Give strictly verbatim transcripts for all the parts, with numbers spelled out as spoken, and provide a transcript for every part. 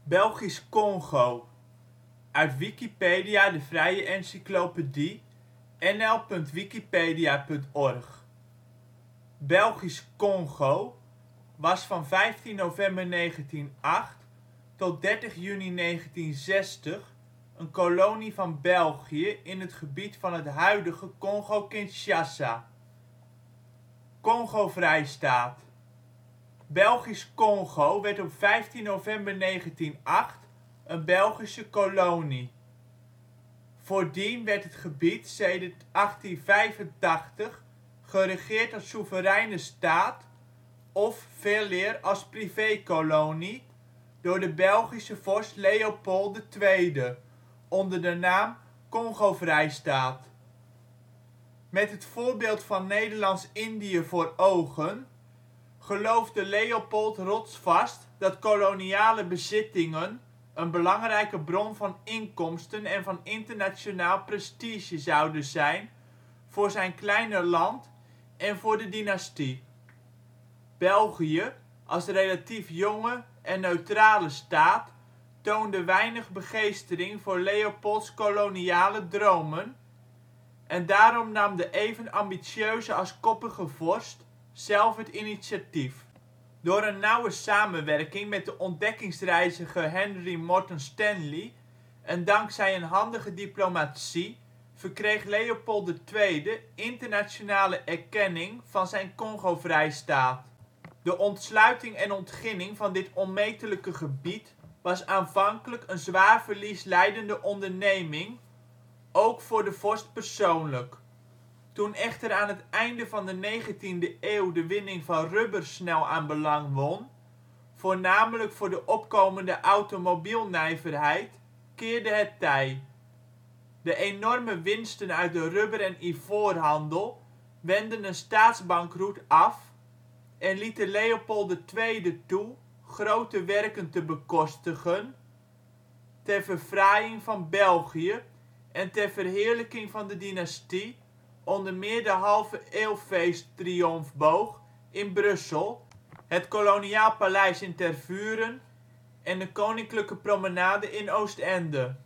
Belgisch-Kongo, uit Wikipedia, de vrije encyclopedie. N L punt wikipedia punt org. Belgisch-Kongo was van vijftien november negentienacht tot dertig juni negentienzestig een kolonie van België in het gebied van het huidige Congo-Kinshasa. Kongo-Vrijstaat Belgisch-Kongo werd op vijftien november negentienacht een Belgische kolonie. Voordien werd het gebied sedert achttien vijfentachtig geregeerd als soevereine staat of veeleer als privé-kolonie door de Belgische vorst Leopold de Tweede, onder de naam Kongo-Vrijstaat. Met het voorbeeld van Nederlands-Indië voor ogen, geloofde Leopold rotsvast dat koloniale bezittingen een belangrijke bron van inkomsten en van internationaal prestige zouden zijn voor zijn kleine land en voor de dynastie. België, als relatief jonge en neutrale staat, toonde weinig begeestering voor Leopolds koloniale dromen, en daarom nam de even ambitieuze als koppige vorst zelf het initiatief. Door een nauwe samenwerking met de ontdekkingsreiziger Henry Morton Stanley en dankzij een handige diplomatie verkreeg Leopold de Tweede internationale erkenning van zijn Kongo-Vrijstaat. De ontsluiting en ontginning van dit onmetelijke gebied was aanvankelijk een zwaar verlies lijdende onderneming, ook voor de vorst persoonlijk. Toen echter aan het einde van de negentiende eeuw de winning van rubber snel aan belang won, voornamelijk voor de opkomende automobielnijverheid, keerde het tij. De enorme winsten uit de rubber - en ivoorhandel wendden een staatsbankroet af en lieten Leopold de Tweede toe grote werken te bekostigen ter verfraaiing van België en ter verheerlijking van de dynastie, onder meer de halve-eeuwfeest-triomfboog in Brussel, het Koloniaal Paleis in Tervuren en de Koninklijke Promenade in Oostende.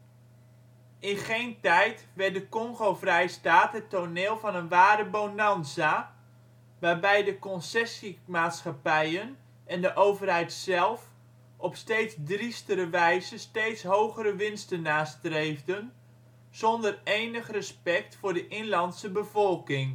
In geen tijd werd de Kongo-Vrijstaat het toneel van een ware bonanza, waarbij de concessiemaatschappijen en de overheid zelf op steeds driestere wijze steeds hogere winsten nastreefden, zonder enig respect voor de inlandse bevolking.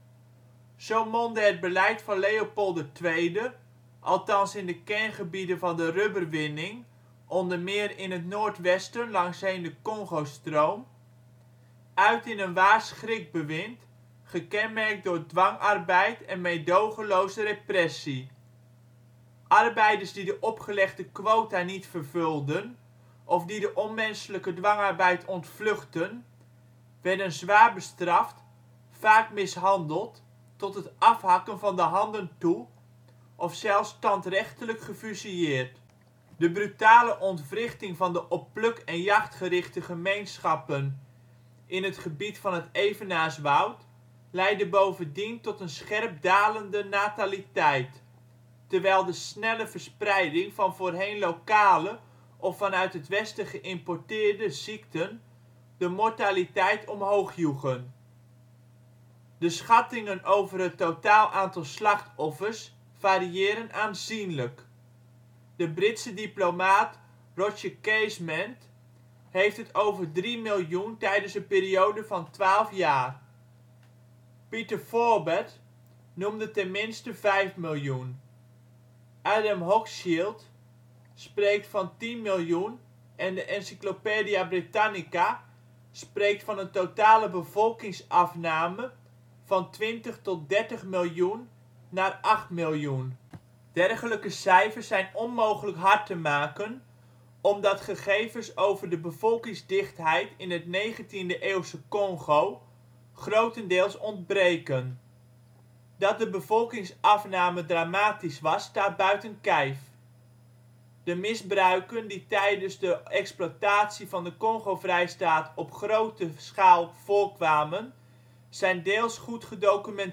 Zo mondde het beleid van Leopold de Tweede, althans in de kerngebieden van de rubberwinning, onder meer in het noordwesten langsheen de Congo-stroom, uit in een waar schrikbewind, gekenmerkt door dwangarbeid en meedogenloze repressie. Arbeiders die de opgelegde quota niet vervulden of die de onmenselijke dwangarbeid ontvluchtten, werden zwaar bestraft, vaak mishandeld, tot het afhakken van de handen toe of zelfs standrechtelijk gefusilleerd. De brutale ontwrichting van de op pluk en jacht gerichte gemeenschappen in het gebied van het evenaarswoud leidde bovendien tot een scherp dalende nataliteit, terwijl de snelle verspreiding van voorheen lokale of vanuit het westen geïmporteerde ziekten de mortaliteit omhoog joegen. De schattingen over het totaal aantal slachtoffers variëren aanzienlijk. De Britse diplomaat Roger Casement heeft het over drie miljoen tijdens een periode van twaalf jaar. Peter Forbath noemde ten minste vijf miljoen. Adam Hochschild spreekt van tien miljoen en de Encyclopædia Britannica spreekt van een totale bevolkingsafname van twintig tot dertig miljoen naar acht miljoen. Dergelijke cijfers zijn onmogelijk hard te maken, omdat gegevens over de bevolkingsdichtheid in het negentiende-eeuwse Congo grotendeels ontbreken. Dat de bevolkingsafname dramatisch was staat buiten kijf. De misbruiken die tijdens de exploitatie van de Kongo-Vrijstaat op grote schaal voorkwamen zijn deels goed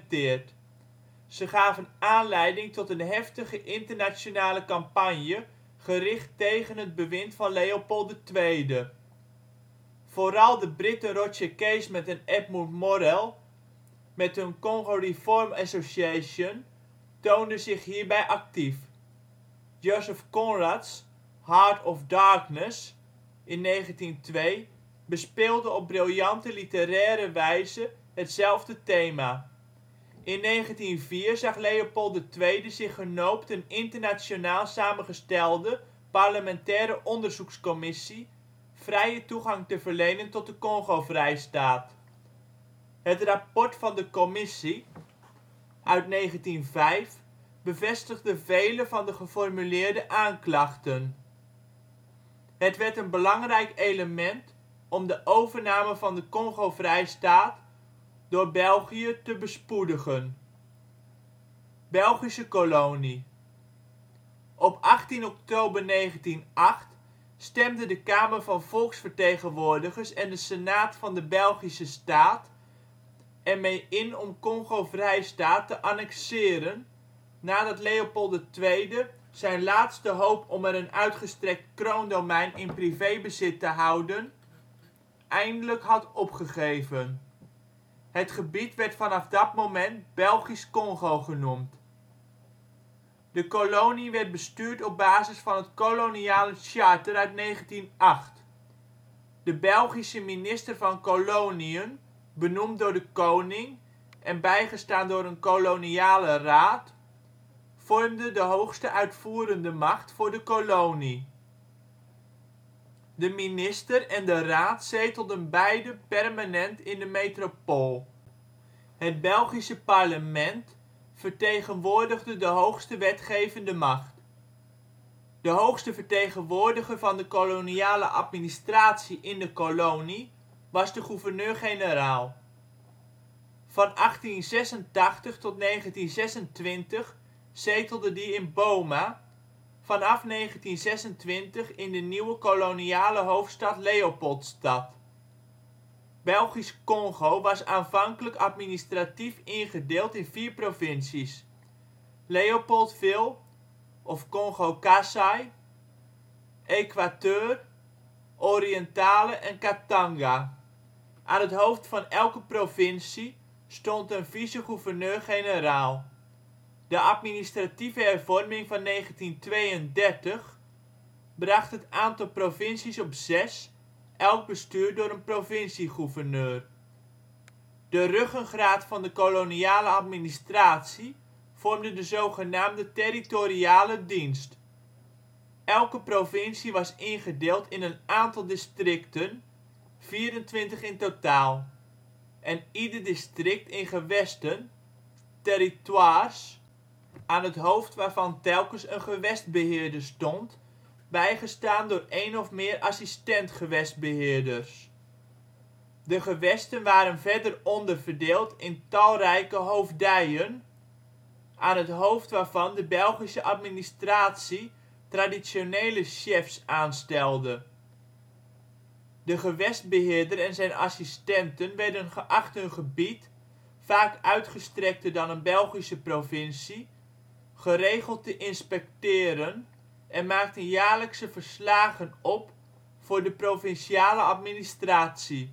gedocumenteerd. Ze gaven aanleiding tot een heftige internationale campagne gericht tegen het bewind van Leopold de Tweede. Vooral de Britten Roger Casement en Edmund Morrell met hun Congo Reform Association toonden zich hierbij actief. Joseph Conrads Heart of Darkness (negentien nul twee) bespeelde op briljante literaire wijze hetzelfde thema. In negentien nul vier zag Leopold de Tweede zich genoopt een internationaal samengestelde parlementaire onderzoekscommissie vrije toegang te verlenen tot de Kongo-Vrijstaat. Het rapport van de commissie uit negentien nul vijf bevestigde vele van de geformuleerde aanklachten. Het werd een belangrijk element om de overname van de Kongo-Vrijstaat door België te bespoedigen. Belgische kolonie. Op achttien oktober negentien nul acht stemde de Kamer van Volksvertegenwoordigers en de Senaat van de Belgische staat ermee in om Kongo-Vrijstaat te annexeren, nadat Leopold de Tweede zijn laatste hoop om er een uitgestrekt kroondomein in privé-bezit te houden eindelijk had opgegeven. Het gebied werd vanaf dat moment Belgisch-Kongo genoemd. De kolonie werd bestuurd op basis van het Koloniale Charter uit negentien nul acht. De Belgische minister van Koloniën, benoemd door de koning en bijgestaan door een Koloniale Raad, vormde de hoogste uitvoerende macht voor de kolonie. De minister en de raad zetelden beide permanent in de metropool. Het Belgische parlement vertegenwoordigde de hoogste wetgevende macht. De hoogste vertegenwoordiger van de koloniale administratie in de kolonie was de gouverneur-generaal. Van achttien zesentachtig tot negentien zesentwintig zetelde die in Boma, vanaf negentien zesentwintig in de nieuwe koloniale hoofdstad Leopoldstad. Belgisch-Kongo was aanvankelijk administratief ingedeeld in vier provincies: Leopoldville of Congo-Kasai, Equateur, Orientale en Katanga. Aan het hoofd van elke provincie stond een vice-gouverneur-generaal. De administratieve hervorming van negentien tweeëndertig bracht het aantal provincies op zes, elk bestuurd door een provincie-gouverneur. De ruggengraat van de koloniale administratie vormde de zogenaamde territoriale dienst. Elke provincie was ingedeeld in een aantal districten, vierentwintig in totaal, en ieder district in gewesten, territoires, aan het hoofd waarvan telkens een gewestbeheerder stond, bijgestaan door één of meer assistent-gewestbeheerders. De gewesten waren verder onderverdeeld in talrijke hoofdijen, aan het hoofd waarvan de Belgische administratie traditionele chefs aanstelde. De gewestbeheerder en zijn assistenten werden geacht hun gebied, vaak uitgestrekter dan een Belgische provincie, geregeld te inspecteren en maakten jaarlijkse verslagen op voor de provinciale administratie.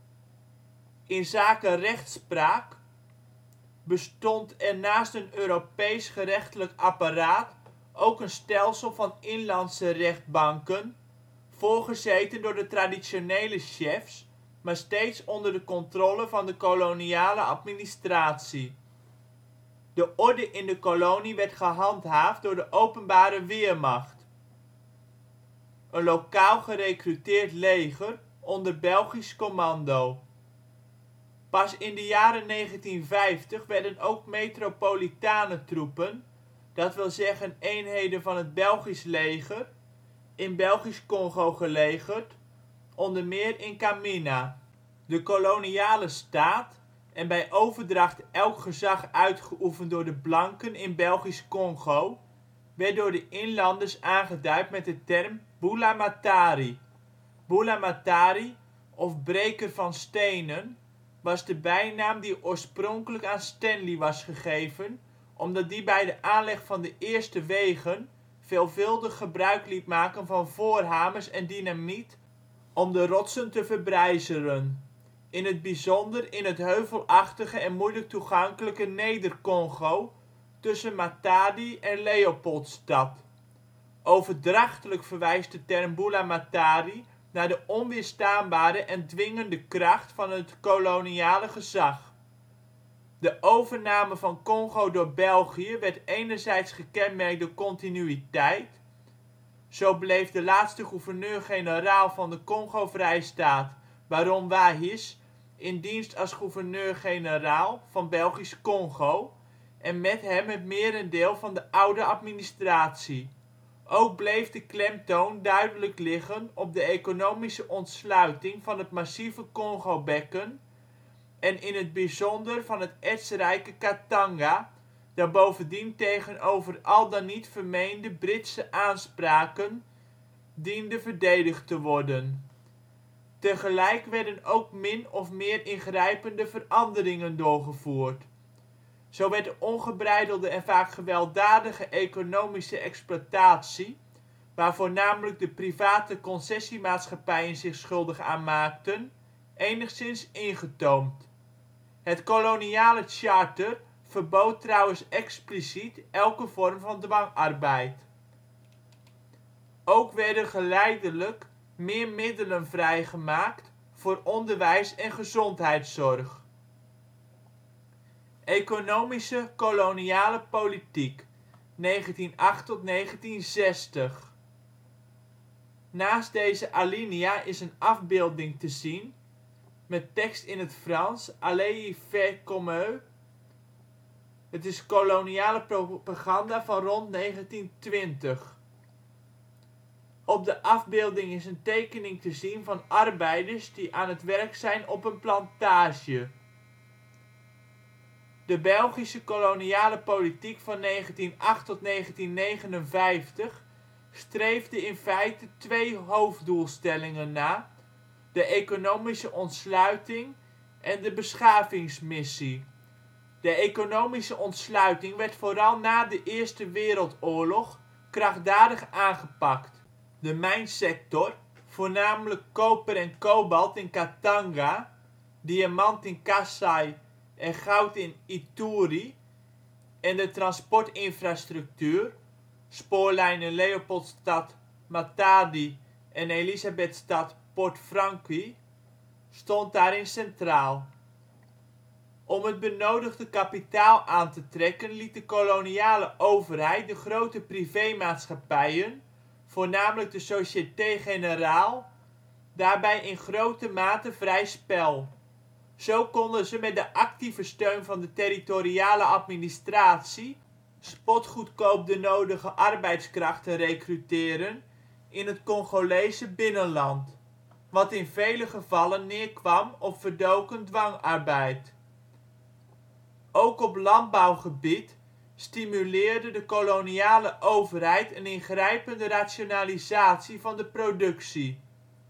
Inzake rechtspraak bestond er naast een Europees gerechtelijk apparaat ook een stelsel van inlandse rechtbanken, voorgezeten door de traditionele chefs, maar steeds onder de controle van de koloniale administratie. De orde in de kolonie werd gehandhaafd door de Openbare Weermacht, een lokaal gerekruteerd leger onder Belgisch commando. Pas in de jaren negentien vijftig werden ook metropolitane troepen, dat wil zeggen eenheden van het Belgisch leger, in Belgisch-Kongo gelegerd, onder meer in Kamina. De koloniale staat, en bij overdracht elk gezag uitgeoefend door de blanken in Belgisch-Kongo, werd door de inlanders aangeduid met de term Mbulamatari. Mbulamatari, of breker van stenen, was de bijnaam die oorspronkelijk aan Stanley was gegeven omdat die bij de aanleg van de eerste wegen veelvuldig gebruik liet maken van voorhamers en dynamiet om de rotsen te verbrijzelen, in het bijzonder in het heuvelachtige en moeilijk toegankelijke Neder-Congo tussen Matadi en Leopoldstad. Overdrachtelijk verwijst de term Mbulamatari naar de onweerstaanbare en dwingende kracht van het koloniale gezag. De overname van Congo door België werd enerzijds gekenmerkt door continuïteit. Zo bleef de laatste gouverneur-generaal van de Kongo-Vrijstaat, baron Wahis, in dienst als gouverneur-generaal van Belgisch-Kongo, en met hem het merendeel van de oude administratie. Ook bleef de klemtoon duidelijk liggen op de economische ontsluiting van het massieve Congobekken en in het bijzonder van het ertsrijke Katanga, dat bovendien tegenover al dan niet vermeende Britse aanspraken diende verdedigd te worden. Tegelijk werden ook min of meer ingrijpende veranderingen doorgevoerd. Zo werd de ongebreidelde en vaak gewelddadige economische exploitatie, waar voornamelijk de private concessiemaatschappijen zich schuldig aan maakten, enigszins ingetoomd. Het koloniale charter verbood trouwens expliciet elke vorm van dwangarbeid. Ook werden geleidelijk meer middelen vrijgemaakt voor onderwijs en gezondheidszorg. Economische koloniale politiek, negentienhonderdacht tot negentienzestig. Naast deze alinea is een afbeelding te zien, met tekst in het Frans: Allez y faire comme eux. Het is koloniale propaganda van rond negentien twintig. Op de afbeelding is een tekening te zien van arbeiders die aan het werk zijn op een plantage. De Belgische koloniale politiek van negentienhonderdacht tot negentiennegenenvijftig streefde in feite twee hoofddoelstellingen na: de economische ontsluiting en de beschavingsmissie. De economische ontsluiting werd vooral na de Eerste Wereldoorlog krachtdadig aangepakt. De mijnsector, voornamelijk koper en kobalt in Katanga, diamant in Kasai en goud in Ituri, en de transportinfrastructuur (spoorlijnen Leopoldstad-Matadi en Elisabethstad-Port Francqui) stond daarin centraal. Om het benodigde kapitaal aan te trekken liet de koloniale overheid de grote privé-maatschappijen, voornamelijk de Société Générale, daarbij in grote mate vrij spel. Zo konden ze met de actieve steun van de territoriale administratie spotgoedkoop de nodige arbeidskrachten rekruteren in het Congolese binnenland, wat in vele gevallen neerkwam op verdoken dwangarbeid. Ook op landbouwgebied stimuleerde de koloniale overheid een ingrijpende rationalisatie van de productie.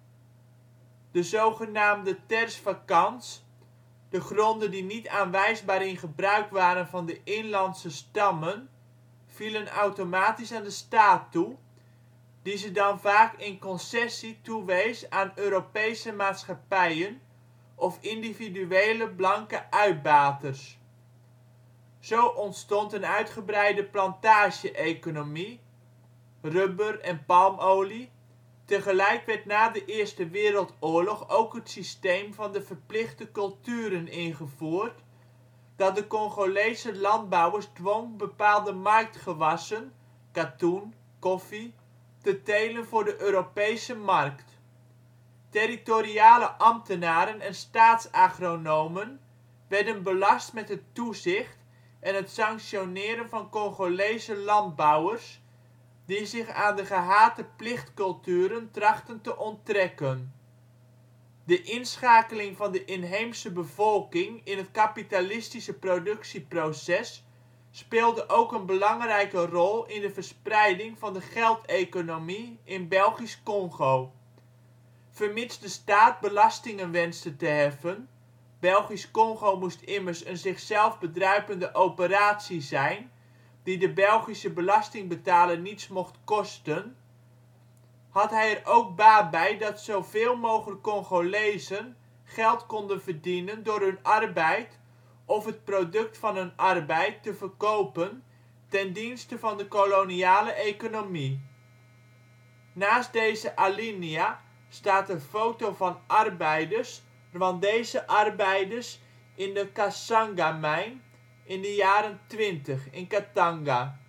De zogenaamde terres vacances, de gronden die niet aanwijsbaar in gebruik waren van de inlandse stammen, vielen automatisch aan de staat toe, die ze dan vaak in concessie toewees aan Europese maatschappijen of individuele blanke uitbaters. Zo ontstond een uitgebreide plantage-economie (rubber en palmolie). Tegelijk werd na de Eerste Wereldoorlog ook het systeem van de verplichte culturen ingevoerd, dat de Congolese landbouwers dwong bepaalde marktgewassen (katoen, koffie) te telen voor de Europese markt. Territoriale ambtenaren en staatsagronomen werden belast met het toezicht en het sanctioneren van Congolese landbouwers die zich aan de gehate plichtculturen trachtten te onttrekken. De inschakeling van de inheemse bevolking in het kapitalistische productieproces speelde ook een belangrijke rol in de verspreiding van de geldeconomie in Belgisch-Kongo. Vermits de staat belastingen wenste te heffen (Belgisch-Kongo moest immers een zichzelf bedruipende operatie zijn die de Belgische belastingbetaler niets mocht kosten, had hij er ook baat bij dat zoveel mogelijk Congolezen geld konden verdienen door hun arbeid of het product van hun arbeid te verkopen ten dienste van de koloniale economie. Naast deze alinea staat een foto van arbeiders Rwandese arbeiders in de Kasanga-mijn in de jaren twintig in Katanga.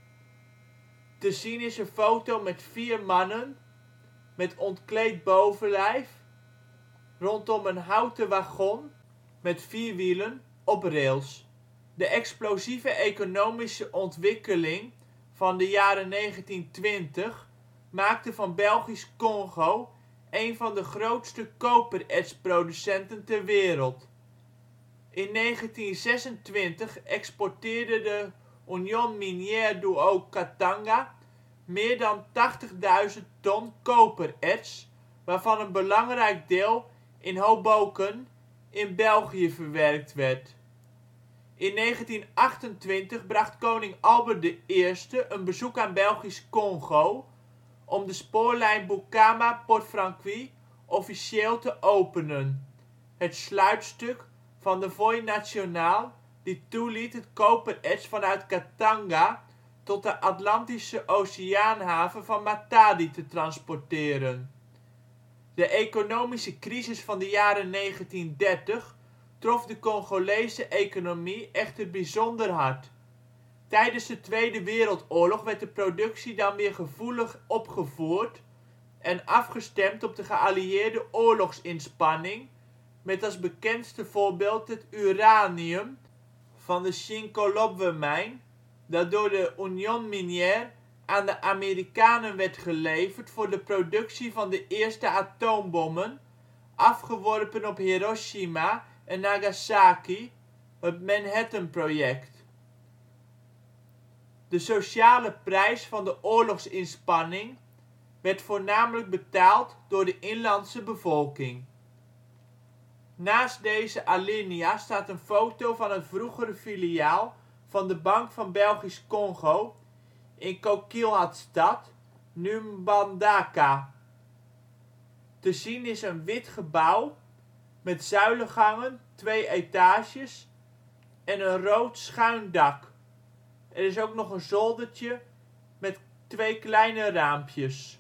Te zien is een foto met vier mannen met ontkleed bovenlijf rondom een houten wagon met vier wielen op rails. De explosieve economische ontwikkeling van de jaren negentien twintig maakte van Belgisch-Kongo een van de grootste koperertsproducenten ter wereld. In negentien zesentwintig exporteerde de Union Minière du Haut-Katanga meer dan tachtigduizend ton kopererts, waarvan een belangrijk deel in Hoboken in België verwerkt werd. In negentien achtentwintig bracht koning Albert I een bezoek aan Belgisch-Kongo om de spoorlijn Bukama-Port Francqui officieel te openen, het sluitstuk van de Voie nationale die toeliet het kopererts vanuit Katanga tot de Atlantische Oceaanhaven van Matadi te transporteren. De economische crisis van de jaren negentien dertig trof de Congolese economie echter bijzonder hard. Tijdens de Tweede Wereldoorlog werd de productie dan weer gevoelig opgevoerd en afgestemd op de geallieerde oorlogsinspanning, met als bekendste voorbeeld het uranium van de Shinkolobwe-mijn, dat door de Union Minière aan de Amerikanen werd geleverd voor de productie van de eerste atoombommen, afgeworpen op Hiroshima en Nagasaki, het Manhattan-project. De sociale prijs van de oorlogsinspanning werd voornamelijk betaald door de inlandse bevolking. Naast deze alinea staat een foto van het vroegere filiaal van de Bank van Belgisch-Kongo in Coquilhatstad, nu Mbandaka. Te zien is een wit gebouw met zuilengangen, twee etages en een rood schuin dak. Er is ook nog een zoldertje met twee kleine raampjes.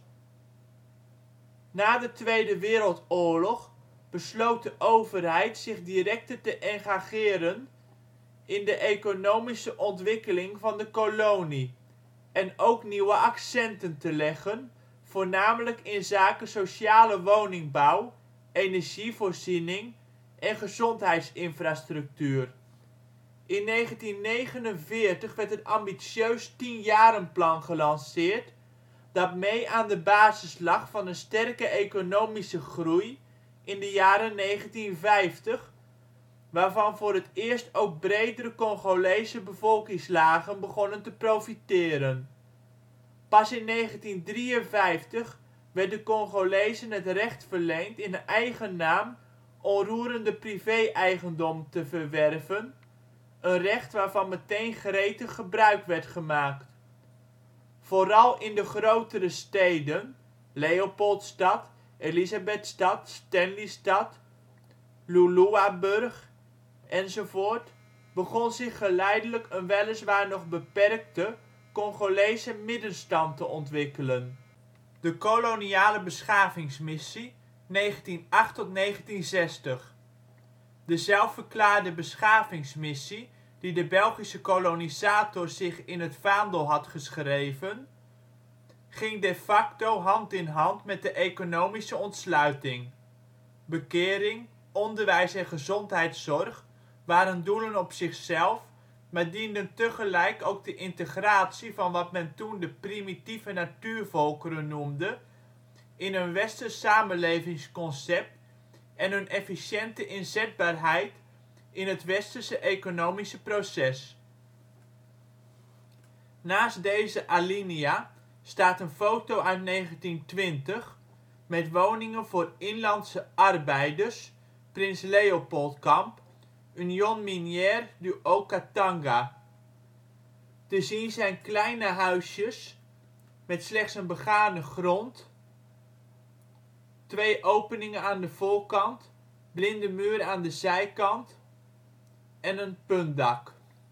Na de Tweede Wereldoorlog besloot de overheid zich directer te engageren in de economische ontwikkeling van de kolonie en ook nieuwe accenten te leggen, voornamelijk inzake sociale woningbouw, energievoorziening en gezondheidsinfrastructuur. In negentien negenenveertig werd een ambitieus tienjarenplan gelanceerd dat mee aan de basis lag van een sterke economische groei in de jaren negentien vijftig, waarvan voor het eerst ook bredere Congolese bevolkingslagen begonnen te profiteren. Pas in negentien drieënvijftig werd de Congolezen het recht verleend in eigen naam onroerende privé-eigendom te verwerven, een recht waarvan meteen gretig gebruik werd gemaakt. Vooral in de grotere steden (Leopoldstad, Elisabethstad, Stanleystad, Luluaburg enzovoort) begon zich geleidelijk een weliswaar nog beperkte Congolese middenstand te ontwikkelen. De Koloniale Beschavingsmissie, negentien acht tot negentien zestig. De zelfverklaarde beschavingsmissie die de Belgische kolonisator zich in het vaandel had geschreven, ging de facto hand in hand met de economische ontsluiting. Bekering, onderwijs en gezondheidszorg waren doelen op zichzelf, maar dienden tegelijk ook de integratie van wat men toen de primitieve natuurvolkeren noemde in een westers samenlevingsconcept en hun efficiënte inzetbaarheid in het westerse economische proces. Naast deze alinea staat een foto uit negentien twintig met woningen voor inlandse arbeiders, Prins Leopoldkamp, Union Minière du Haut-Katanga. Te zien zijn kleine huisjes met slechts een begane grond, twee openingen aan de voorkant, blinde muur aan de zijkant en een puntdak.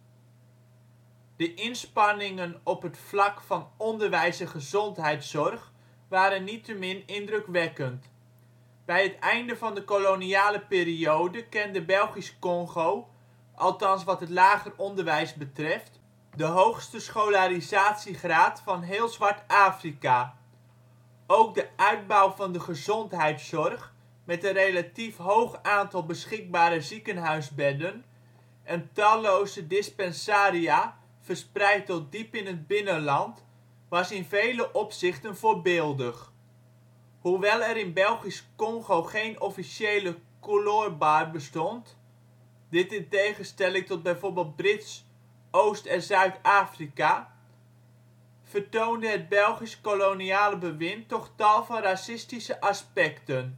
De inspanningen op het vlak van onderwijs en gezondheidszorg waren niettemin indrukwekkend. Bij het einde van de koloniale periode kende Belgisch-Kongo, althans wat het lager onderwijs betreft, de hoogste scholarisatiegraad van heel Zwart-Afrika. Ook de uitbouw van de gezondheidszorg, met een relatief hoog aantal beschikbare ziekenhuisbedden en talloze dispensaria verspreid tot diep in het binnenland, was in vele opzichten voorbeeldig. Hoewel er in Belgisch-Kongo geen officiële Couloir bestond (dit in tegenstelling tot bijvoorbeeld Brits Oost - en Zuid-Afrika), vertoonde het Belgisch koloniale bewind toch tal van racistische aspecten.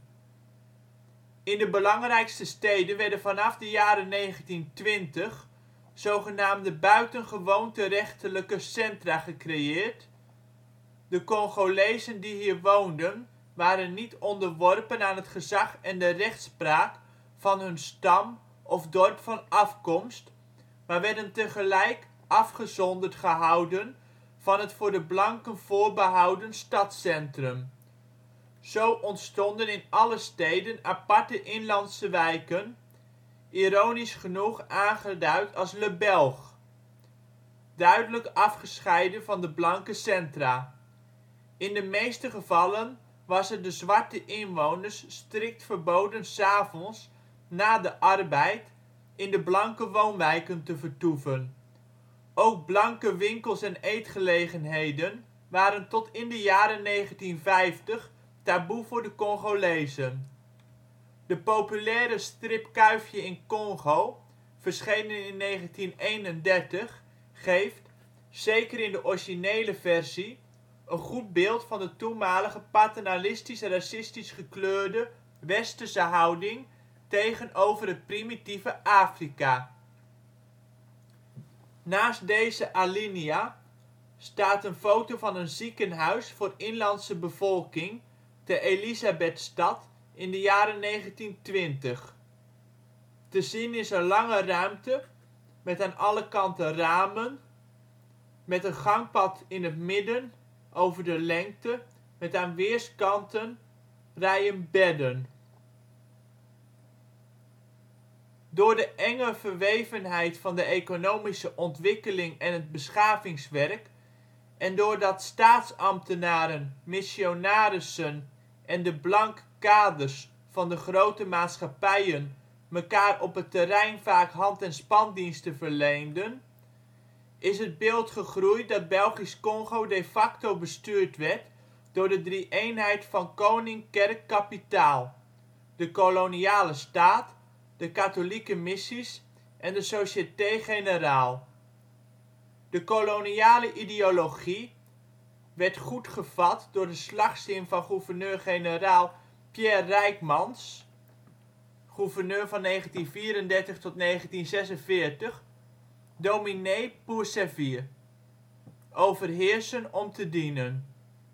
In de belangrijkste steden werden vanaf de jaren negentien-twintig zogenaamde buitengewoonterechtelijke centra gecreëerd. De Congolezen die hier woonden waren niet onderworpen aan het gezag en de rechtspraak van hun stam of dorp van afkomst, maar werden tegelijk afgezonderd gehouden van het voor de blanken voorbehouden stadscentrum. Zo ontstonden in alle steden aparte inlandse wijken, ironisch genoeg aangeduid als " Le Belge ", duidelijk afgescheiden van de blanke centra. In de meeste gevallen was het de zwarte inwoners strikt verboden ' s avonds na de arbeid in de blanke woonwijken te vertoeven. Ook blanke winkels en eetgelegenheden waren tot in de jaren negentien vijftig taboe voor de Congolezen. De populaire strip Kuifje in Congo, verschenen in negentien eenendertig, geeft, zeker in de originele versie, een goed beeld van de toenmalige paternalistisch-racistisch gekleurde westerse houding tegenover het primitieve Afrika. Naast deze alinea staat een foto van een ziekenhuis voor inlandse bevolking te Elisabethstad in de jaren negentien twintig. Te zien is een lange ruimte met aan alle kanten ramen, met een gangpad in het midden over de lengte, met aan weerskanten rijen bedden. Door de enge verwevenheid van de economische ontwikkeling en het beschavingswerk en doordat staatsambtenaren, missionarissen en de blanke kaders van de grote maatschappijen mekaar op het terrein vaak hand - en spandiensten verleenden, is het beeld gegroeid dat Belgisch-Kongo de facto bestuurd werd door de drie-eenheid van koning, kerk, kapitaal: de koloniale staat, de katholieke missies en de Société Générale. De koloniale ideologie werd goed gevat door de slagzin van gouverneur-generaal Pierre Ryckmans (gouverneur van negentien vierendertig tot negentien zesenveertig), " dominer pour servir " (overheersen om te dienen).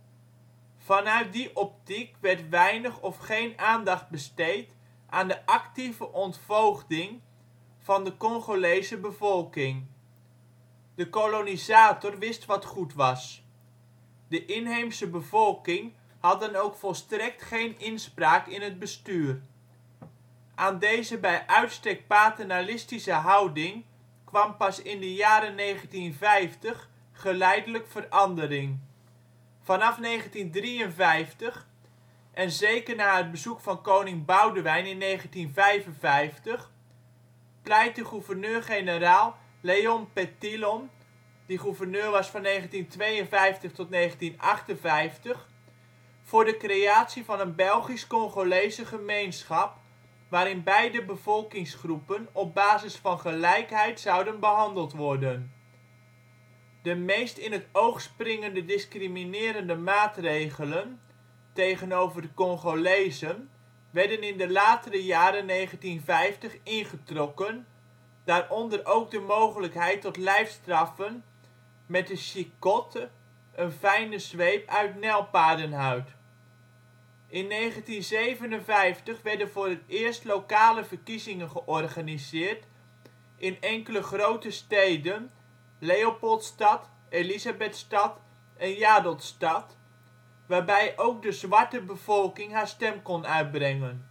Vanuit die optiek werd weinig of geen aandacht besteed aan de actieve ontvoogding van de Congolese bevolking. De kolonisator wist wat goed was. De inheemse bevolking had dan ook volstrekt geen inspraak in het bestuur. Aan deze bij uitstek paternalistische houding kwam pas in de jaren negentien vijftig geleidelijk verandering. Vanaf negentien drieënvijftig, en zeker na het bezoek van koning Boudewijn in negentien vijfenvijftig, pleitte gouverneur-generaal Léon Petitton, die gouverneur was van negentien tweeënvijftig tot negentien achtenvijftig, voor de creatie van een Belgisch-Congolese gemeenschap, waarin beide bevolkingsgroepen op basis van gelijkheid zouden behandeld worden. De meest in het oog springende discriminerende maatregelen tegenover de Congolezen werden in de latere jaren negentien vijftig ingetrokken, daaronder ook de mogelijkheid tot lijfstraffen met de chicotte, een fijne zweep uit nijlpaardenhuid. In negentien zevenenvijftig werden voor het eerst lokale verkiezingen georganiseerd in enkele grote steden: Leopoldstad, Elisabethstad en Jadotstad, waarbij ook de zwarte bevolking haar stem kon uitbrengen.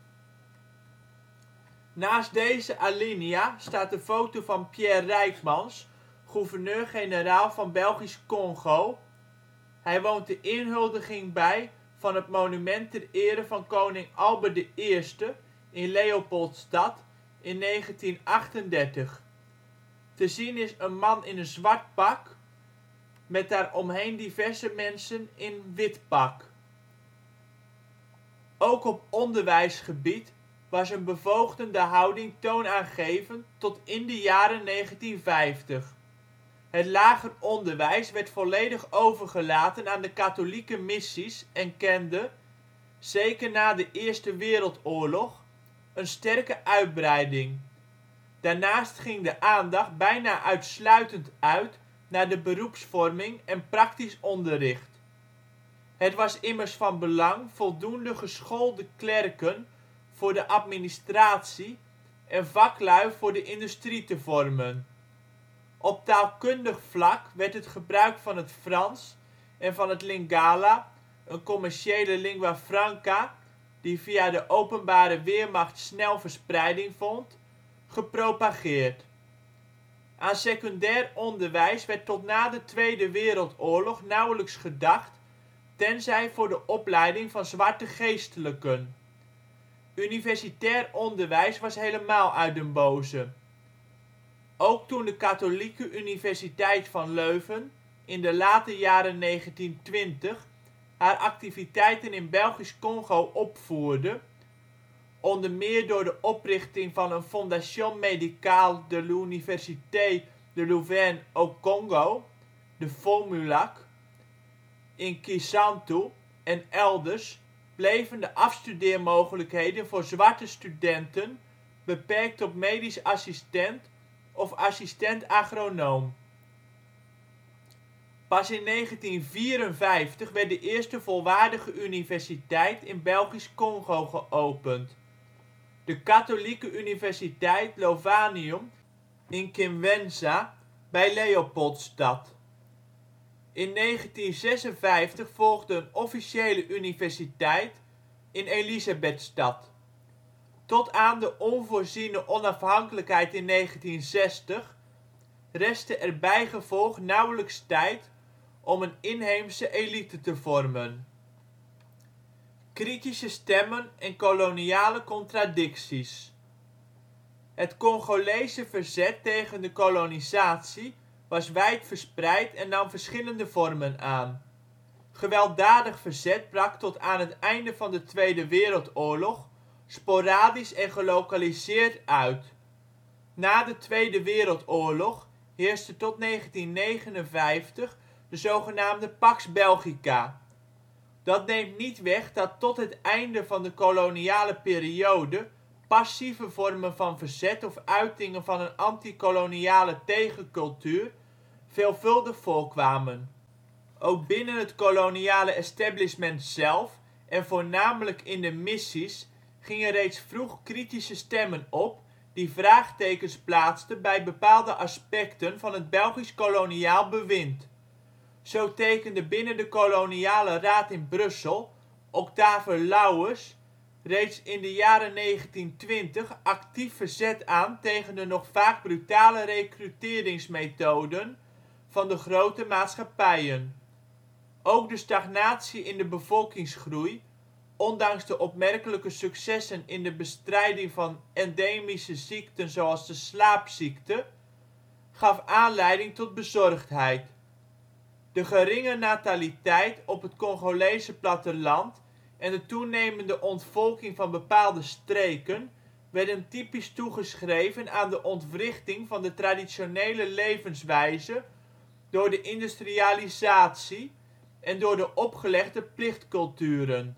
Naast deze alinea staat een foto van Pierre Ryckmans, gouverneur-generaal van Belgisch-Kongo. Hij woont de inhuldiging bij van het monument ter ere van koning Albert de Eerste in Leopoldstad in negentien achtendertig. Te zien is een man in een zwart pak met daaromheen diverse mensen in wit pak. Ook op onderwijsgebied was een bevoogdende houding toonaangevend tot in de jaren negentien vijftig. Het lager onderwijs werd volledig overgelaten aan de katholieke missies en kende, zeker na de Eerste Wereldoorlog, een sterke uitbreiding. Daarnaast ging de aandacht bijna uitsluitend uit naar de beroepsvorming en praktisch onderricht. Het was immers van belang voldoende geschoolde klerken voor de administratie en vaklui voor de industrie te vormen. Op taalkundig vlak werd het gebruik van het Frans en van het Lingala, een commerciële lingua franca die via de openbare Wehrmacht snel verspreiding vond, gepropageerd. Aan secundair onderwijs werd tot na de Tweede Wereldoorlog nauwelijks gedacht, tenzij voor de opleiding van zwarte geestelijken. Universitair onderwijs was helemaal uit den boze. Ook toen de Katholieke Universiteit van Leuven in de late jaren negentien twintig haar activiteiten in Belgisch-Kongo opvoerde, onder meer door de oprichting van een Fondation Médicale de l'Université de Louvain-au-Congo, de FONMULAC, in Kisantu en elders, bleven de afstudeermogelijkheden voor zwarte studenten beperkt tot medisch assistent of assistent-agronoom. Pas in negentien vierenvijftig werd de eerste volwaardige universiteit in Belgisch-Kongo geopend: de Katholieke Universiteit Lovanium in Kimwenza bij Leopoldstad. In negentien zesenvijftig volgde een officiële universiteit in Elisabethstad. Tot aan de onvoorziene onafhankelijkheid in negentien zestig restte er bijgevolg nauwelijks tijd om een inheemse elite te vormen. Kritische stemmen en koloniale contradicties. Het Congolese verzet tegen de kolonisatie was wijdverspreid en nam verschillende vormen aan. Gewelddadig verzet brak tot aan het einde van de Tweede Wereldoorlog sporadisch en gelokaliseerd uit. Na de Tweede Wereldoorlog heerste tot negentien negenenvijftig de zogenaamde Pax Belgica. Dat neemt niet weg dat tot het einde van de koloniale periode passieve vormen van verzet of uitingen van een anti-koloniale tegencultuur veelvuldig voorkwamen. Ook binnen het koloniale establishment zelf en voornamelijk in de missies gingen reeds vroeg kritische stemmen op die vraagtekens plaatsten bij bepaalde aspecten van het Belgisch koloniaal bewind. Zo tekende binnen de Koloniale Raad in Brussel Octave Louwers reeds in de jaren negentien twintig actief verzet aan tegen de nog vaak brutale rekruteringsmethoden van de grote maatschappijen. Ook de stagnatie in de bevolkingsgroei, ondanks de opmerkelijke successen in de bestrijding van endemische ziekten zoals de slaapziekte, gaf aanleiding tot bezorgdheid. De geringe nataliteit op het Congolese platteland en de toenemende ontvolking van bepaalde streken werden typisch toegeschreven aan de ontwrichting van de traditionele levenswijze door de industrialisatie en door de opgelegde plichtculturen.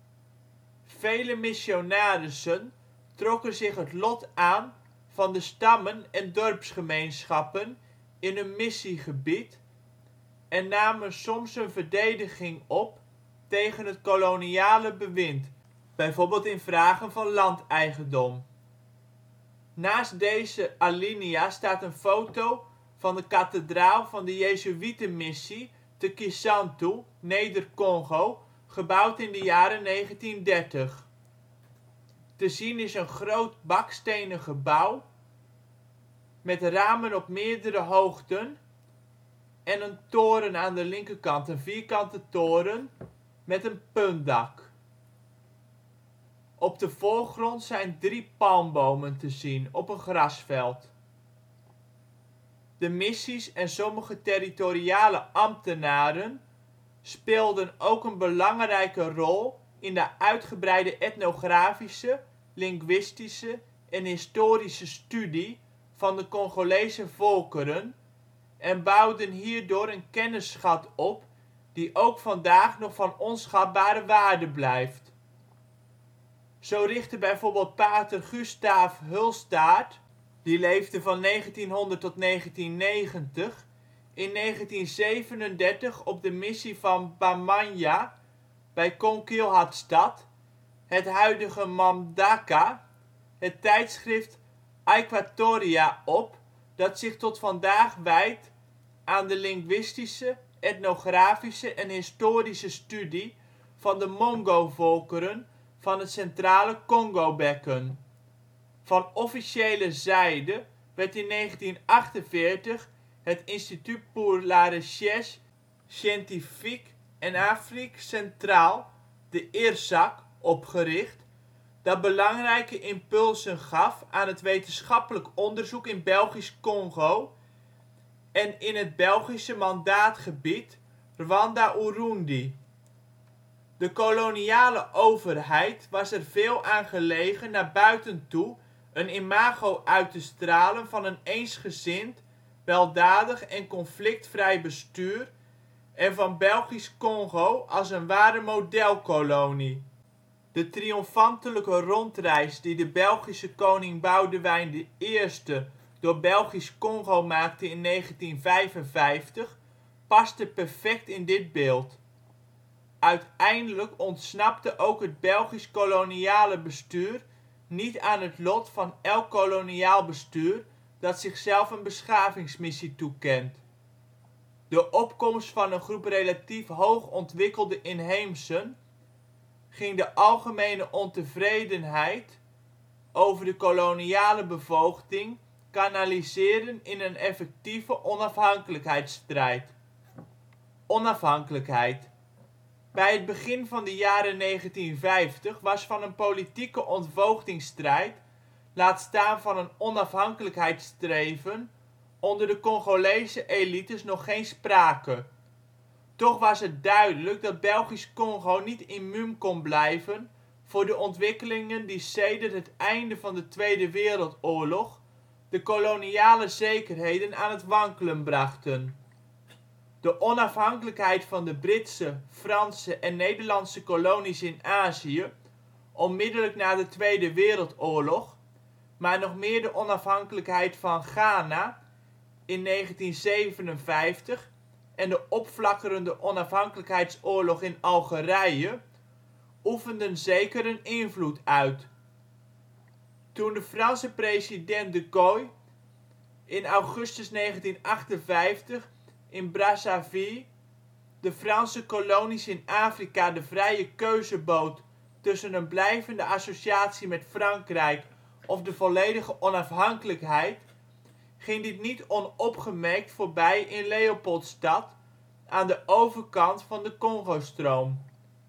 Vele missionarissen trokken zich het lot aan van de stammen en dorpsgemeenschappen in hun missiegebied en namen soms een verdediging op tegen het koloniale bewind, bijvoorbeeld in vragen van landeigendom. Naast deze alinea staat een foto van de kathedraal van de jezuïetenmissie te Kisantu, Neder-Congo, gebouwd in de jaren negentien dertig. Te zien is een groot bakstenen gebouw met ramen op meerdere hoogten en een toren aan de linkerkant, een vierkante toren met een puntdak. Op de voorgrond zijn drie palmbomen te zien op een grasveld. De missies en sommige territoriale ambtenaren speelden ook een belangrijke rol in de uitgebreide etnografische, linguïstische en historische studie van de Congolese volkeren en bouwden hierdoor een kennisschat op die ook vandaag nog van onschatbare waarde blijft. Zo richtte bijvoorbeeld pater Gustaaf Hulstaert (van negentienhonderd tot negentiennegentig) in negentien zevenendertig op de missie van Bamanya bij Coquilhatstad, het huidige Mbandaka, het tijdschrift Aequatoria op, dat zich tot vandaag wijdt aan de linguïstische, etnografische en historische studie van de Mongo-volkeren van het centrale Congobekken. Van officiële zijde werd in negentien achtenveertig het Institut pour la Recherche Scientifique en Afrique Centrale, de I R S A C, opgericht, dat belangrijke impulsen gaf aan het wetenschappelijk onderzoek in Belgisch-Kongo en in het Belgische mandaatgebied Rwanda-Urundi. De koloniale overheid was er veel aan gelegen naar buiten toe een imago uit te stralen van een eensgezind, weldadig en conflictvrij bestuur en van Belgisch-Kongo als een ware modelkolonie. De triomfantelijke rondreis die de Belgische koning Boudewijn de Eerste door Belgisch-Kongo maakte in negentien vijfenvijftig paste perfect in dit beeld. Uiteindelijk ontsnapte ook het Belgisch koloniale bestuur niet aan het lot van elk koloniaal bestuur dat zichzelf een beschavingsmissie toekent. De opkomst van een groep relatief hoog ontwikkelde inheemsen ging de algemene ontevredenheid over de koloniale bevoogding kanaliseren in een effectieve onafhankelijkheidsstrijd. Onafhankelijkheid. Bij het begin van de jaren negentien vijftig was van een politieke ontvoogdingsstrijd, laat staan van een onafhankelijkheidsstreven, onder de Congolese elites nog geen sprake. Toch was het duidelijk dat Belgisch-Kongo niet immuun kon blijven voor de ontwikkelingen die sedert het einde van de Tweede Wereldoorlog de koloniale zekerheden aan het wankelen brachten. De onafhankelijkheid van de Britse, Franse en Nederlandse kolonies in Azië onmiddellijk na de Tweede Wereldoorlog, maar nog meer de onafhankelijkheid van Ghana in negentien zevenenvijftig en de opflakkerende onafhankelijkheidsoorlog in Algerije oefenden zeker een invloed uit. Toen de Franse president De Gaulle in augustus negentien achtenvijftig in Brazzaville de Franse kolonies in Afrika de vrije keuze bood tussen een blijvende associatie met Frankrijk of de volledige onafhankelijkheid, ging dit niet onopgemerkt voorbij in Leopoldstad aan de overkant van de Congo-stroom.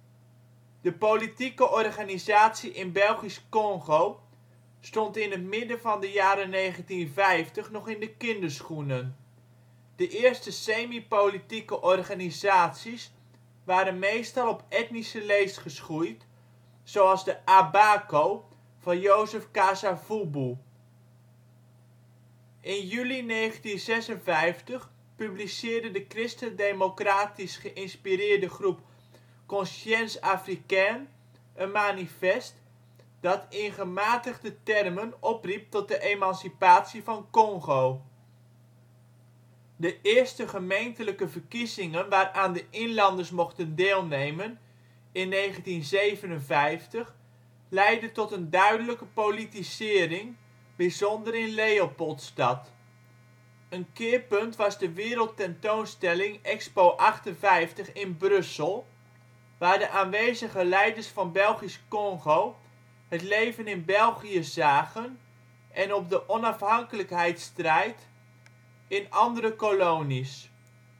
De politieke organisatie in Belgisch-Kongo stond in het midden van de jaren negentien vijftig nog in de kinderschoenen. De eerste semi-politieke organisaties waren meestal op etnische leest geschoeid, zoals de A B A C O van Joseph Kasavubu. In juli negentien zesenvijftig publiceerde de christendemocratisch geïnspireerde groep Conscience Africaine een manifest dat in gematigde termen opriep tot de emancipatie van Congo. De eerste gemeentelijke verkiezingen waaraan de inlanders mochten deelnemen, in negentien zevenenvijftig, leidden tot een duidelijke politisering, bijzonder in Leopoldstad. Een keerpunt was de wereldtentoonstelling Expo achtenvijftig in Brussel, waar de aanwezige leiders van Belgisch-Kongo het leven in België zagen en op de onafhankelijkheidsstrijd in andere kolonies.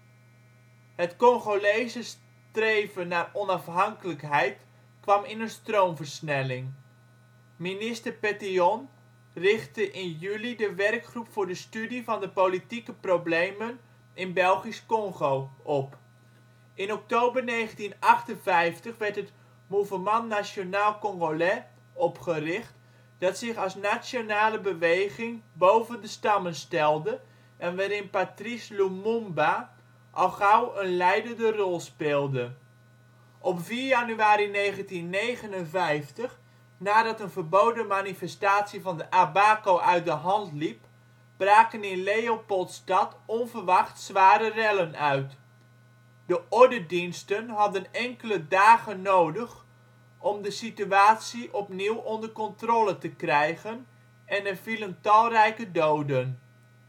Het Congolese streven naar onafhankelijkheid kwam in een stroomversnelling. Minister Petillon richtte in juli de Werkgroep voor de Studie van de Politieke Problemen in Belgisch-Kongo op. In oktober negentien achtenvijftig werd het Mouvement National Congolais opgericht, dat zich als nationale beweging boven de stammen stelde en waarin Patrice Lumumba al gauw een leidende rol speelde. Op vier januari negentien negenenvijftig, nadat een verboden manifestatie van de ABAKO uit de hand liep, braken in Leopoldstad onverwacht zware rellen uit. De ordediensten hadden enkele dagen nodig om de situatie opnieuw onder controle te krijgen en er vielen talrijke doden.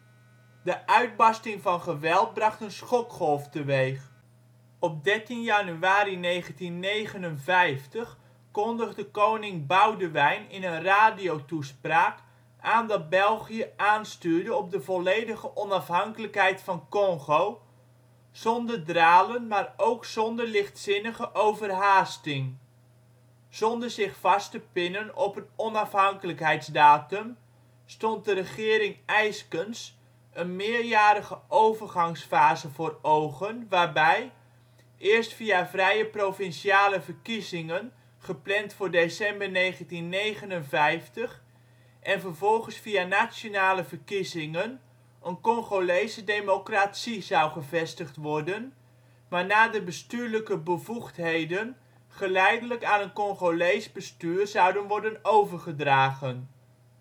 De uitbarsting van geweld bracht een schokgolf teweeg. Op dertien januari negentien negenenvijftig kondigde koning Boudewijn in een radiotoespraak aan dat België aanstuurde op de volledige onafhankelijkheid van Congo, zonder dralen maar ook zonder lichtzinnige overhaasting. Zonder zich vast te pinnen op een onafhankelijkheidsdatum stond de regering Eyskens een meerjarige overgangsfase voor ogen waarbij, eerst via vrije provinciale verkiezingen gepland voor december negentien negenenvijftig en vervolgens via nationale verkiezingen, een Congolese democratie zou gevestigd worden, waarna de bestuurlijke bevoegdheden geleidelijk aan een Congolees bestuur zouden worden overgedragen.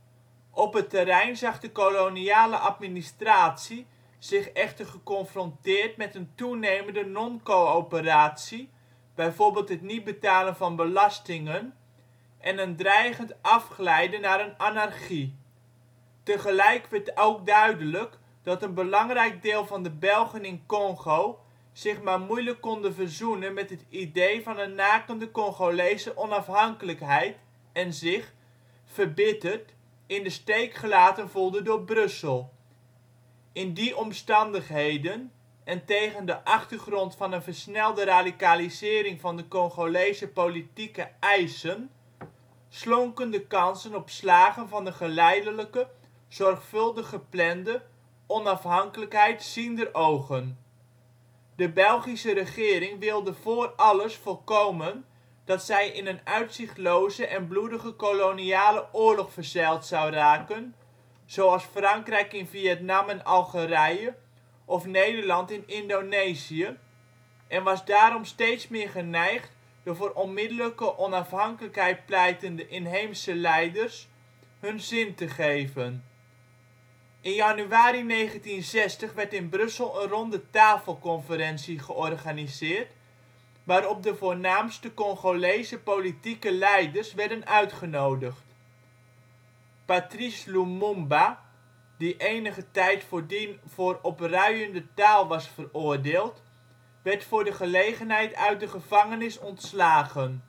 Op het terrein zag de koloniale administratie zich echter geconfronteerd met een toenemende non-coöperatie, bijvoorbeeld het niet betalen van belastingen, en een dreigend afglijden naar een anarchie. Tegelijk werd ook duidelijk dat een belangrijk deel van de Belgen in Congo zich maar moeilijk konden verzoenen met het idee van een nakende Congolese onafhankelijkheid en zich, verbitterd, in de steek gelaten voelden door Brussel. In die omstandigheden, en tegen de achtergrond van een versnelde radicalisering van de Congolese politieke eisen, slonken de kansen op slagen van de geleidelijke, zorgvuldig geplande onafhankelijkheid ziender ogen. De Belgische regering wilde voor alles voorkomen dat zij in een uitzichtloze en bloedige koloniale oorlog verzeild zou raken, zoals Frankrijk in Vietnam en Algerije of Nederland in Indonesië, en was daarom steeds meer geneigd de voor onmiddellijke onafhankelijkheid pleitende inheemse leiders hun zin te geven. In januari negentien zestig werd in Brussel een ronde-tafelconferentie georganiseerd, waarop de voornaamste Congolese politieke leiders werden uitgenodigd. Patrice Lumumba, die enige tijd voordien voor opruiende taal was veroordeeld, werd voor de gelegenheid uit de gevangenis ontslagen.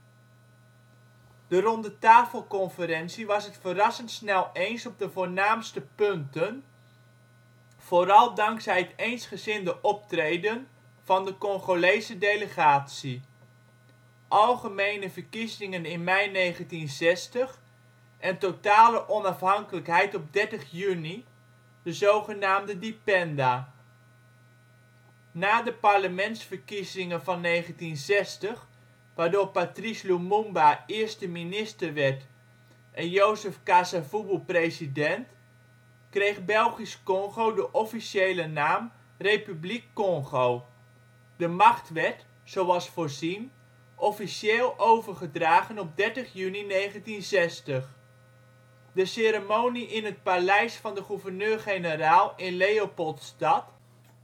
De ronde-tafelconferentie was het verrassend snel eens op de voornaamste punten, vooral dankzij het eensgezinde optreden van de Congolese delegatie: algemene verkiezingen in mei negentien zestig en totale onafhankelijkheid op dertig juni, de zogenaamde Dipenda. Na de parlementsverkiezingen van negentien zestig, waardoor Patrice Lumumba eerste minister werd en Joseph Kasavubu president, kreeg Belgisch-Kongo de officiële naam Republiek Congo. De macht werd, zoals voorzien, officieel overgedragen op dertig juni negentien zestig. De ceremonie in het paleis van de gouverneur-generaal in Leopoldstad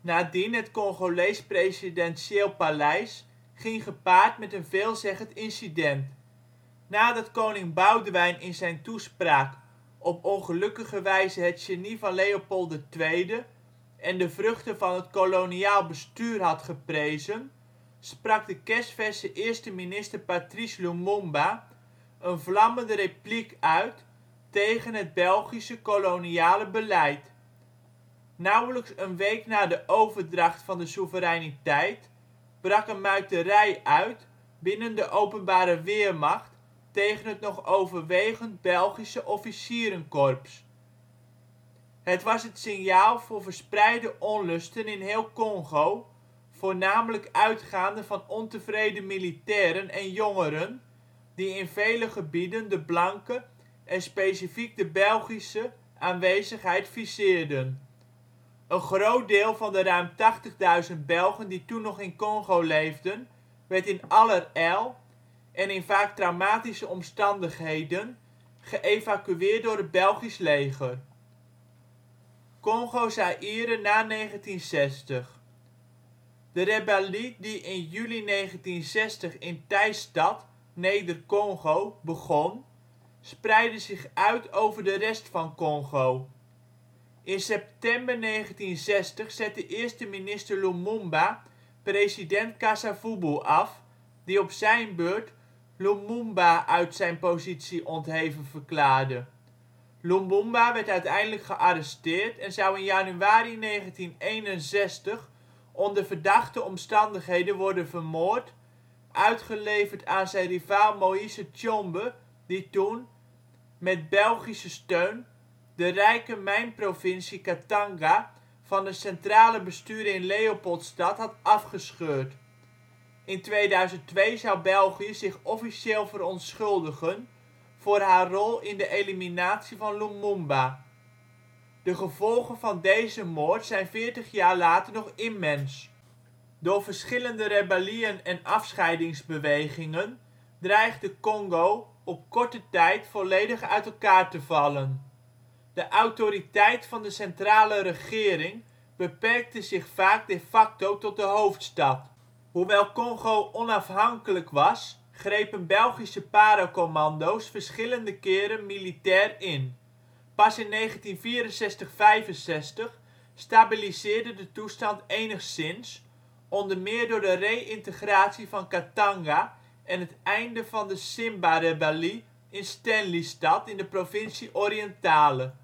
Nadien het Congolees Presidentieel Paleis ging gepaard met een veelzeggend incident. Nadat koning Boudewijn in zijn toespraak op ongelukkige wijze het genie van Leopold de Tweede en de vruchten van het koloniaal bestuur had geprezen, sprak de kersverse eerste minister Patrice Lumumba een vlammende repliek uit tegen het Belgische koloniale beleid. Nauwelijks een week na de overdracht van de soevereiniteit brak een muiterij uit binnen de Openbare Weermacht tegen het nog overwegend Belgische officierenkorps. Het was het signaal voor verspreide onlusten in heel Congo, voornamelijk uitgaande van ontevreden militairen en jongeren die in vele gebieden de blanke en specifiek de Belgische aanwezigheid viseerden. Een groot deel van de ruim tachtigduizend Belgen die toen nog in Congo leefden werd in allerijl en in vaak traumatische omstandigheden geëvacueerd door het Belgisch leger. Congo-Zaïre na negentien zestig. De rebellie die in juli negentien zestig in Thaistad, Neder-Congo, begon, spreidde zich uit over de rest van Congo. In september negentien zestig zette eerste minister Lumumba president Kasa-Vubu af, die op zijn beurt Lumumba uit zijn positie ontheven verklaarde. Lumumba werd uiteindelijk gearresteerd en zou in januari negentien eenenzestig onder verdachte omstandigheden worden vermoord, uitgeleverd aan zijn rivaal Moïse Tsjombe die toen, met Belgische steun, de rijke mijnprovincie Katanga van het centrale bestuur in Leopoldstad had afgescheurd. In tweeduizend twee zou België zich officieel verontschuldigen voor haar rol in de eliminatie van Lumumba. De gevolgen van deze moord zijn veertig jaar later nog immens. Door verschillende rebellieën en afscheidingsbewegingen dreigde Congo op korte tijd volledig uit elkaar te vallen. De autoriteit van de centrale regering beperkte zich vaak de facto tot de hoofdstad. Hoewel Congo onafhankelijk was, grepen Belgische paracommando 's verschillende keren militair in. Pas in negentien vierenzestig - vijfenzestig stabiliseerde de toestand enigszins, onder meer door de reïntegratie van Katanga en het einde van de Simba-rebellie in Stanleystad in de provincie Orientale.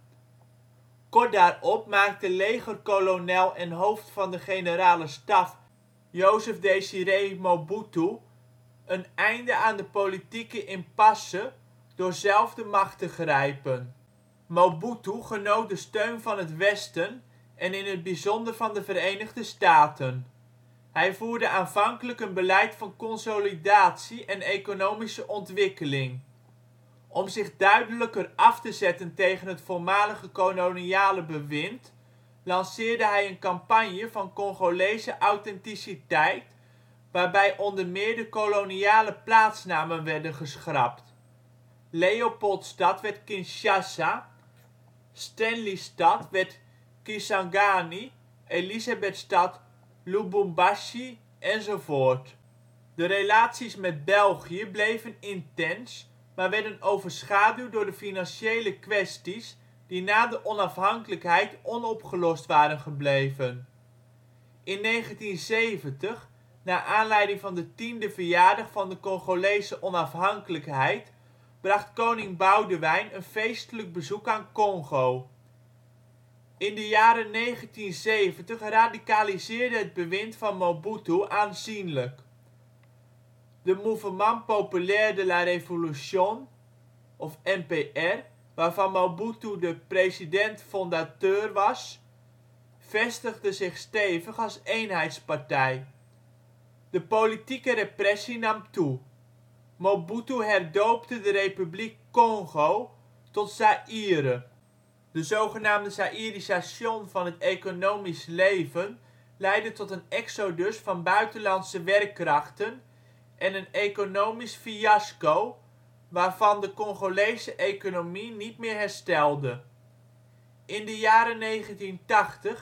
Kort daarop maakte leger-kolonel en hoofd van de generale staf Joseph Désiré Mobutu een einde aan de politieke impasse door zelf de macht te grijpen. Mobutu genoot de steun van het Westen en in het bijzonder van de Verenigde Staten. Hij voerde aanvankelijk een beleid van consolidatie en economische ontwikkeling. Om zich duidelijker af te zetten tegen het voormalige koloniale bewind lanceerde hij een campagne van Congolese authenticiteit, waarbij onder meer de koloniale plaatsnamen werden geschrapt. Leopoldstad werd Kinshasa, Stanleystad werd Kisangani, Elisabethstad Lubumbashi enzovoort. De relaties met België bleven intens, maar werden overschaduwd door de financiële kwesties die na de onafhankelijkheid onopgelost waren gebleven. In negentien zeventig, naar aanleiding van de tiende verjaardag van de Congolese onafhankelijkheid, bracht koning Boudewijn een feestelijk bezoek aan Congo. In de jaren negentien zeventig radicaliseerde het bewind van Mobutu aanzienlijk. De Mouvement Populaire de la Révolution of M P R, waarvan Mobutu de president-fondateur was, vestigde zich stevig als eenheidspartij. De politieke repressie nam toe. Mobutu herdoopte de Republiek Congo tot Zaïre. De zogenaamde Zaïrisation van het economisch leven leidde tot een exodus van buitenlandse werkkrachten en een economisch fiasco, waarvan de Congolese economie niet meer herstelde. In de jaren negentien tachtig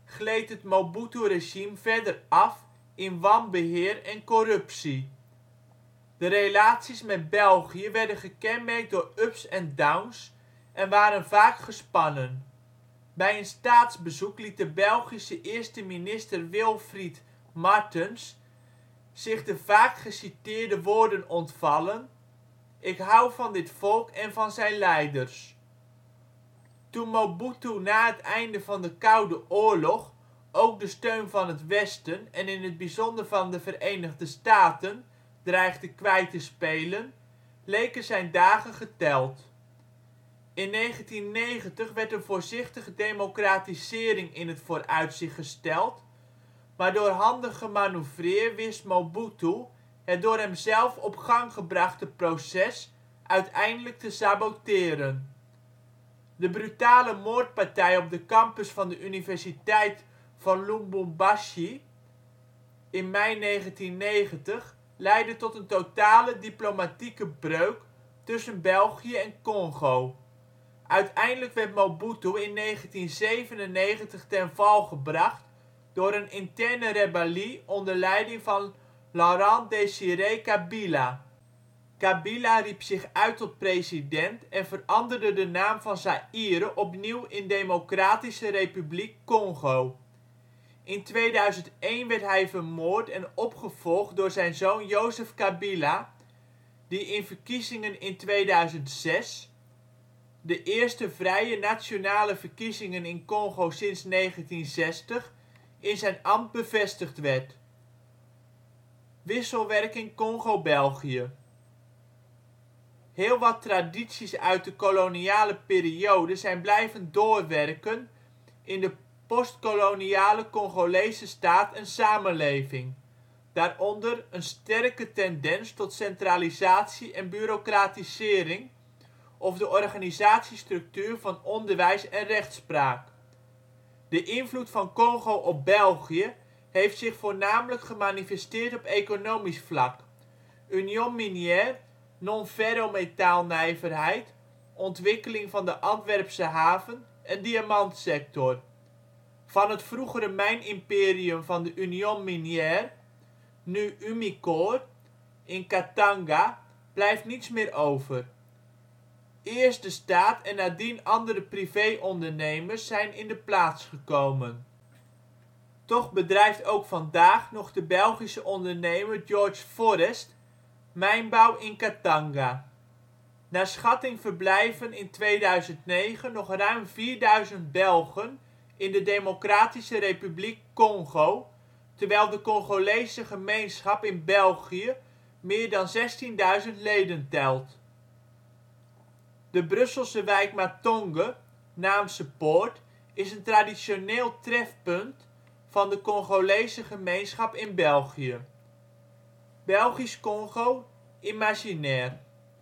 gleed het Mobutu-regime verder af in wanbeheer en corruptie. De relaties met België werden gekenmerkt door ups en downs en waren vaak gespannen. Bij een staatsbezoek liet de Belgische eerste minister Wilfried Martens zich de vaak geciteerde woorden ontvallen: " Ik hou van dit volk en van zijn leiders ". Toen Mobutu na het einde van de Koude Oorlog ook de steun van het Westen en in het bijzonder van de Verenigde Staten dreigde kwijt te spelen, leken zijn dagen geteld. In negentien negentig werd een voorzichtige democratisering in het vooruitzicht gesteld, maar door handig gemanoeuvreer wist Mobutu het door hemzelf op gang gebrachte proces uiteindelijk te saboteren. De brutale moordpartij op de campus van de Universiteit van Lubumbashi in mei negentien negentig leidde tot een totale diplomatieke breuk tussen België en Congo. Uiteindelijk werd Mobutu in negentien zevenennegentig ten val gebracht door een interne rebellie onder leiding van Laurent-Désiré Kabila. Kabila riep zich uit tot president en veranderde de naam van Zaïre opnieuw in Democratische Republiek Congo. In tweeduizend één werd hij vermoord en opgevolgd door zijn zoon Joseph Kabila, die in verkiezingen in tweeduizend zes, de eerste vrije nationale verkiezingen in Congo sinds negentien zestig, in zijn ambt bevestigd werd. Wisselwerking Congo-België. Heel wat tradities uit de koloniale periode zijn blijven doorwerken in de postkoloniale Congolese staat en samenleving, daaronder een sterke tendens tot centralisatie en bureaucratisering of de organisatiestructuur van onderwijs en rechtspraak. De invloed van Congo op België heeft zich voornamelijk gemanifesteerd op economisch vlak: Union Minière, non-ferrometaalnijverheid, ontwikkeling van de Antwerpse haven en diamantsector. Van het vroegere mijnimperium van de Union Minière, nu Umicore in Katanga, blijft niets meer over. Eerst de staat en nadien andere privé-ondernemers zijn in de plaats gekomen. Toch bedrijft ook vandaag nog de Belgische ondernemer George Forrest mijnbouw in Katanga. Naar schatting verblijven in tweeduizend negen nog ruim vierduizend Belgen in de Democratische Republiek Congo, terwijl de Congolese gemeenschap in België meer dan zestienduizend leden telt. De Brusselse wijk Matonge, Naamse Poort, is een traditioneel trefpunt van de Congolese gemeenschap in België. Belgisch-Kongo imaginair.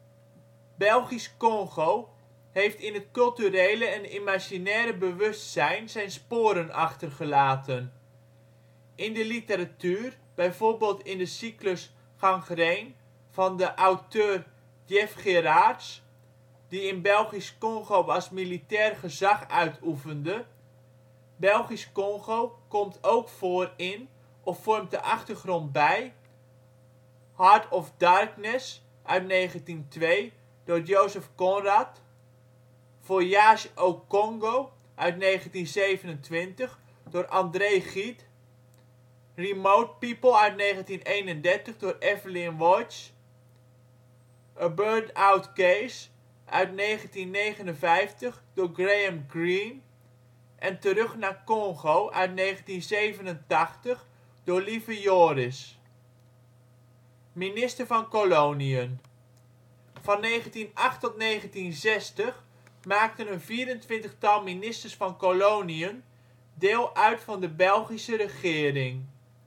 Belgisch-Kongo heeft in het culturele en imaginaire bewustzijn zijn sporen achtergelaten. In de literatuur, bijvoorbeeld in de cyclus Gangreen van de auteur Jeff Gerards, die in Belgisch-Kongo als militair gezag uitoefende. Belgisch-Kongo komt ook voor in, of vormt de achtergrond bij, Heart of Darkness (negentien nul twee) door Joseph Conrad, Voyage au Congo (negentien zevenentwintig) door André Gide, Remote People (negentien eenendertig) door Evelyn Waugh, A Burned Out Case (negentien negenenvijftig) door Graham Greene en Terug naar Congo (negentien zevenentachtig) door Lieve Joris. Minister van Koloniën. Van negentien nul acht tot negentien zestig maakten een vierentwintigtal ministers van Koloniën deel uit van de Belgische regering.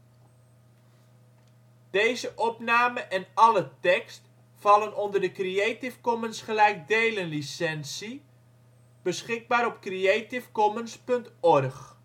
Deze opname en alle tekst vallen onder de Creative Commons gelijkdelen licentie, beschikbaar op creativecommons punt org